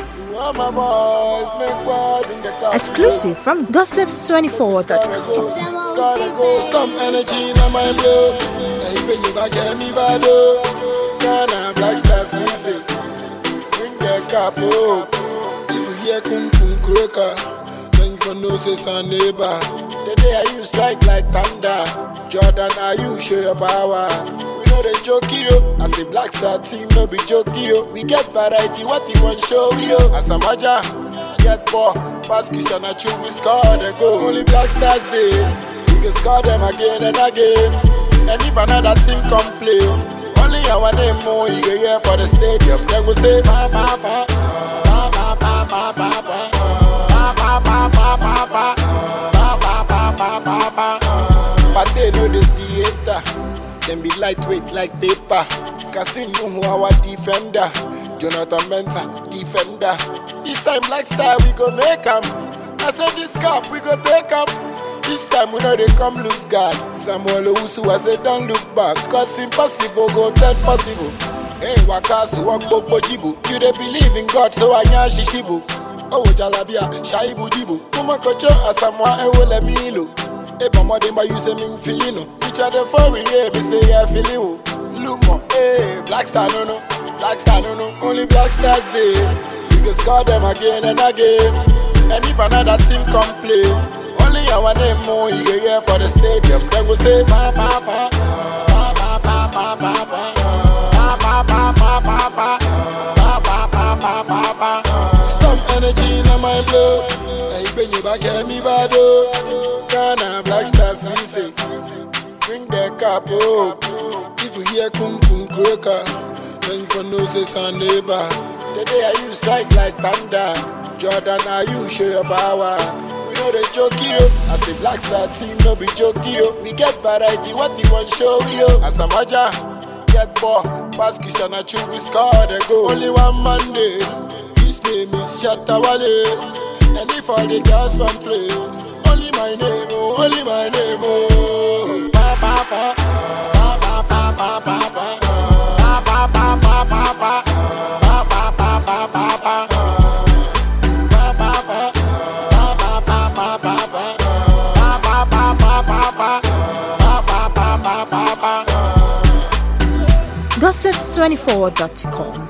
To all my boys, make word in the car. Exclusive from Gossips24.com. Scar go, some energy in my blood. Even you back at me bad. Ghana Black Stars we say. Bring the cup up. If you hear kum kum croaker, then you for know say son neighbor. The day I you strike like thunder. Jordan, are you show your power? We know the joke yo. As a Black Star team, no be joke yo. We get variety, what you want show yo. As a maja, get poor. Pass Christian and true, we score the goal. Only Black Stars day. We can score them again and again. And if another team come play, only our name more you get here for the stadium. Then we say pa pa pa pa pa pa pa pa pa pa pa pa pa pa pa pa pa. But they know they see it. Them be lightweight like paper. Kasim Mumu our defender. Jonathan Mensah defender. This time Black Star we go make 'em. I said this cup we go take 'em. This time we know they come loose guard. Samuel Owusu I said don't look back. Cause impossible go turn possible. Hey Wakasu Wakbo Jibu. You they believe in God so I nyan shishibu. Oh Jalabia Shaibu Jibu. Kuma Kocho Asamwa Ewele Milo. Hey Pamadimba you say me feel Which are the foreign yeah me say I feel you. Lumo hey Black Star no. Black Star no. Only Black Stars day. We can score them again and again. And if another team come play, only our name more you get here for the stadium. Then we say pa pa pa pa pa pa pa pa pa pa pa pa pa pa pa pa pa pa. Some energy in my blood. I bring you back at me bad. Ghana Black Stars we say. Bring the cup up. If you hear kum kum croaker, then you for know say son neighbor. The day I you strike like thunder. Jordan, are you show your power? We know the joke yo. As a Black Star team, no be joke yo. We get variety, what you want show yo. As a maja, get poor. Pass Christian and true, we score the goal. Only one Monday. His name is Shatawale. And if all the girls want play, only my name, oh, only my name, oh. Pa pa pa pa pa pa pa pa pa pa pa pa pa pa. Gossips24.com.